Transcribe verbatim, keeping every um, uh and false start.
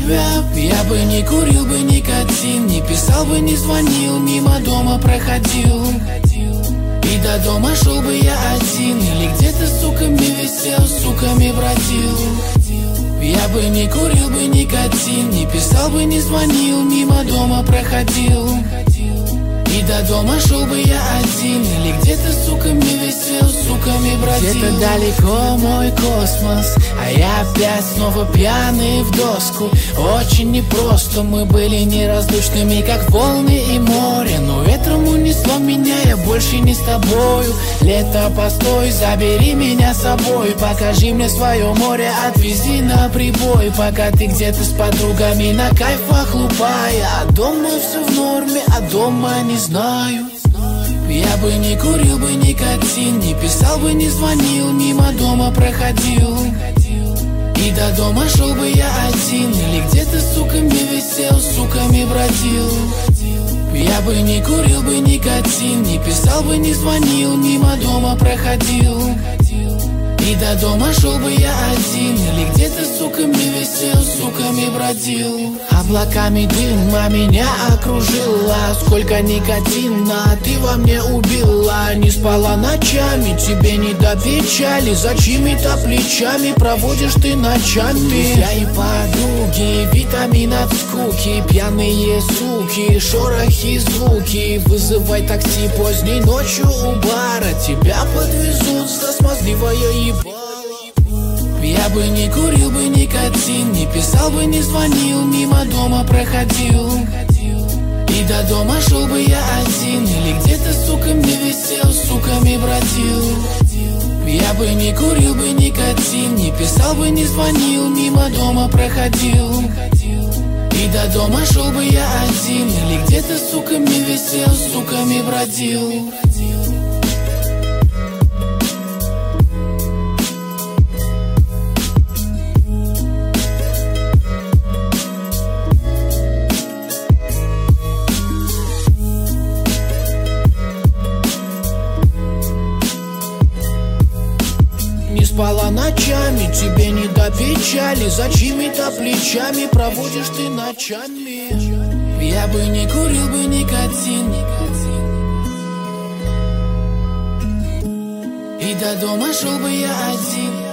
тебя. Я бы не курил бы никотин, не писал бы, не звонил, мимо дома проходил. И до дома шел бы я один, или где-то с суками висел, с суками бродил. Я бы не курил бы никотин, не писал бы, не звонил, мимо дома проходил. И до дома шел бы я один, или где-то с суками висел, с суками бродил. Где-то далеко мой космос, а я опять снова пьяный в доску. Очень непросто, мы были неразлучными, как волны и море. Но ветром унесло меня, я больше не с тобою. Лето, постой, забери меня с собой. Покажи мне свое море, отвези на прибой. Пока ты где-то с подругами на кайфах лупая. А дома все в норме, а дома не знаю. Я бы не курил бы никотин, не писал бы, не звонил, мимо дома проходил. И до дома шел бы я один, или где-то с суками висел, с суками бродил. Я бы не курил бы никотин, не писал бы, не звонил, мимо дома проходил. И до дома шел бы я один, или где-то с суками висел, с суками бродил. Облаками дыма меня окружила, сколько никотина ты во мне убила. Не спала ночами, тебе не до печали, за чьими-то плечами проводишь ты ночами. Я и подруги, витамин от скуки, пьяные суки, шорохи, звуки. Вызывай такси поздней ночью у бара, тебя подвезут за смазливое ебало. Я бы не курил бы никотин, не писал бы, не звонил, мимо дома проходил. И до дома шел бы я один, или где-то с суками висел, с суками бродил. Я бы не курил бы никотин, не писал бы, не звонил, мимо дома проходил. И до дома шел бы я один, или где-то с суками висел, с суками бродил. Не спала ночами, тебе не до печали, за чьими-то плечами проводишь ты ночами. Я бы не курил бы никотин, и до дома шел бы я один.